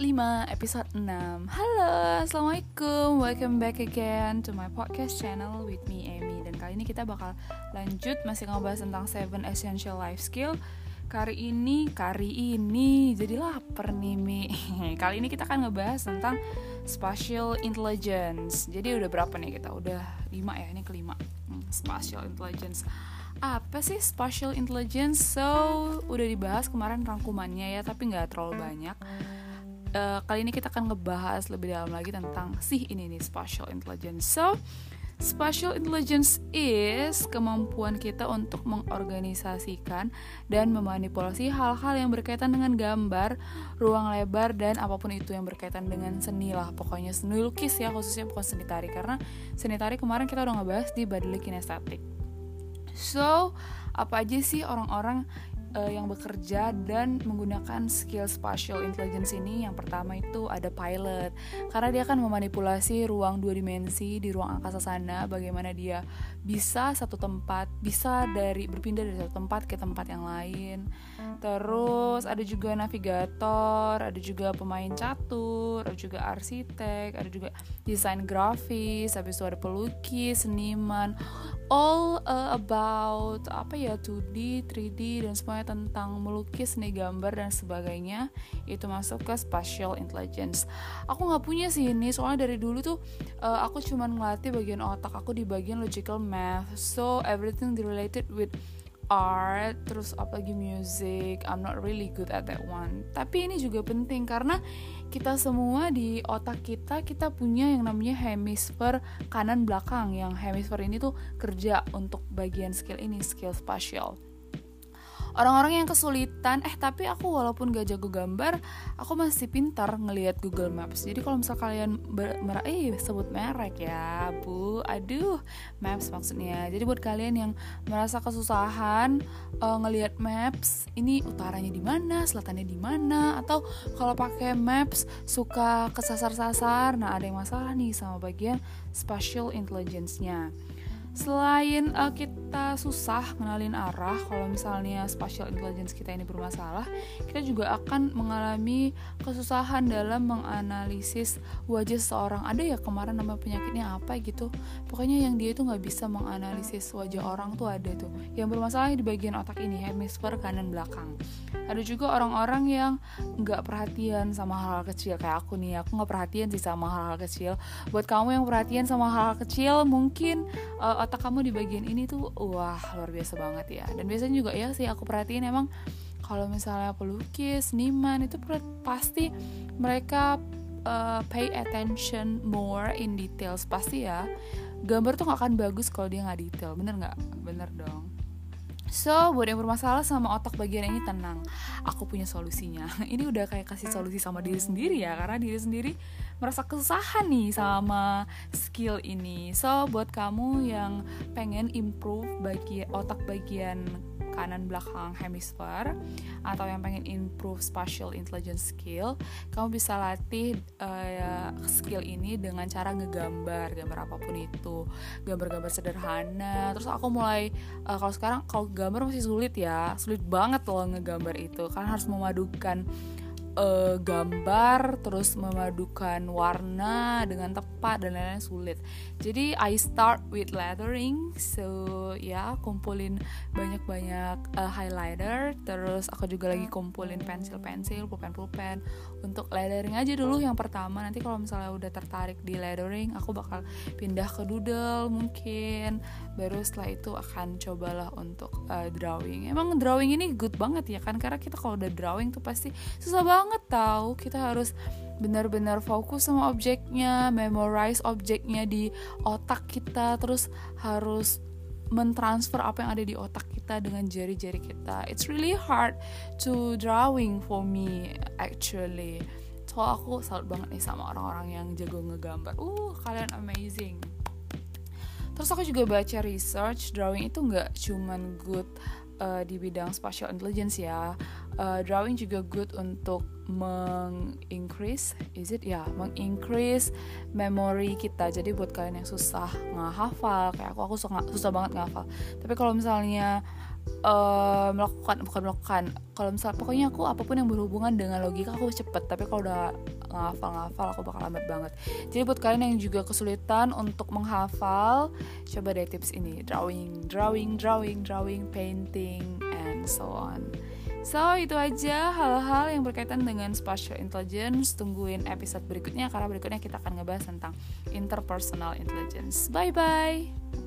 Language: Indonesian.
5 episode 6. Halo, assalamualaikum. Welcome back again to my podcast channel with me Amy. Dan kali ini kita bakal lanjut masih ngebahas tentang 7 essential life skill. Kali ini jadi lapar nih Mi. Kali ini kita akan ngebahas tentang spatial intelligence. Jadi udah berapa nih kita? Udah 5 ya, ini kelima. Spatial intelligence. Apa sih spatial intelligence? So, udah dibahas kemarin rangkumannya ya, tapi gak terlalu banyak. Kali ini kita akan ngebahas lebih dalam lagi tentang ini nih, spatial intelligence. So, spatial intelligence is kemampuan kita untuk mengorganisasikan dan memanipulasi hal-hal yang berkaitan dengan gambar, ruang lebar, dan apapun itu yang berkaitan dengan seni lah. Pokoknya seni lukis ya, khususnya bukan seni tari. Karena seni tari kemarin kita udah ngebahas di Badeli Kinestetik. So, apa aja sih orang-orang yang bekerja dan menggunakan skill spatial intelligence ini? Yang pertama itu ada pilot, karena dia akan memanipulasi ruang 2 dimensi di ruang angkasa sana. Bagaimana dia bisa berpindah dari satu tempat ke tempat yang lain. Terus ada juga navigator, ada juga pemain catur, ada juga arsitek, ada juga desain grafis, habis itu ada pelukis, seniman, all about 2D, 3D, dan semuanya tentang melukis, seni gambar, dan sebagainya. Itu masuk ke spatial intelligence. Aku gak punya sih ini, soalnya dari dulu tuh aku cuman ngelatih bagian otak aku di bagian logical math. So everything related with art, terus apalagi music, I'm not really good at that one. Tapi ini juga penting karena kita semua di otak kita punya yang namanya hemisfer kanan belakang. Yang hemisfer ini tuh kerja untuk bagian skill ini, skill spatial. Orang-orang yang kesulitan, tapi aku walaupun gak jago gambar, aku masih pintar ngelihat Google Maps. Jadi kalau misal kalian sebut merek ya, Maps maksudnya. Jadi buat kalian yang merasa kesusahan ngelihat Maps, ini utaranya di mana, selatannya di mana, atau kalau pakai Maps suka kesasar-sasar, nah ada yang masalah nih sama bagian spatial intelligence-nya. Selain kita susah ngenalin arah, kalau misalnya spatial intelligence kita ini bermasalah, kita juga akan mengalami kesusahan dalam menganalisis wajah seseorang. Ada ya kemarin nama penyakitnya apa gitu, pokoknya yang dia itu gak bisa menganalisis wajah orang tuh ada tuh, yang bermasalah di bagian otak ini, hemisfer kanan belakang. Ada juga orang-orang yang gak perhatian sama hal-hal kecil, kayak aku nih, aku gak perhatian sih sama hal-hal kecil. Buat kamu yang perhatian sama hal-hal kecil, mungkin otak kamu di bagian ini tuh wah luar biasa banget ya. Dan biasanya juga ya sih aku perhatiin, emang kalau misalnya pelukis, seniman itu pasti mereka pay attention more in details. Pasti ya, gambar tuh gak akan bagus kalau dia gak detail. Bener gak? Bener dong. So, buat yang bermasalah sama otak bagian ini, tenang, aku punya solusinya. Ini udah kayak kasih solusi sama diri sendiri ya, karena diri sendiri merasa kesusahan nih sama skill ini. So, buat kamu yang pengen improve otak bagian kanan belakang hemisfer, atau yang pengen improve spatial intelligence skill, kamu bisa latih skill ini dengan cara ngegambar, gambar apapun itu, gambar-gambar sederhana. Terus aku mulai kalau gambar masih sulit banget loh ngegambar itu, karena harus memadukan gambar, terus memadukan warna dengan tepat dan lain-lain sulit. Jadi I start with lettering. So kumpulin banyak-banyak highlighter. Terus aku juga lagi kumpulin pensil-pensil, pulpen untuk lettering aja dulu yang pertama. Nanti kalau misalnya udah tertarik di lettering, aku bakal pindah ke doodle mungkin. Baru setelah itu akan cobalah untuk drawing. Emang drawing ini good banget ya kan, karena kita kalau udah drawing tuh pasti susah banget tahu. Kita harus benar-benar fokus sama objeknya, memorize objeknya di otak kita, terus harus mentransfer apa yang ada di otak kita dengan jari-jari kita. It's really hard to drawing for me actually. So aku salut banget nih sama orang-orang yang jago ngegambar. Kalian amazing. Terus aku juga baca research, drawing itu gak cuman good di bidang spatial intelligence ya. Drawing juga good untuk mengincrease memory kita. Jadi buat kalian yang susah ngehafal, kayak aku susah banget ngehafal. Tapi kalau misalnya kalau misalnya pokoknya aku apapun yang berhubungan dengan logika aku cepet. Tapi kalau udah ngafal aku bakal lambat banget. Jadi buat kalian yang juga kesulitan untuk menghafal, coba deh tips ini, drawing, painting, and so on. So itu aja hal-hal yang berkaitan dengan spatial intelligence. Tungguin episode berikutnya, karena berikutnya kita akan ngebahas tentang interpersonal intelligence. Bye bye.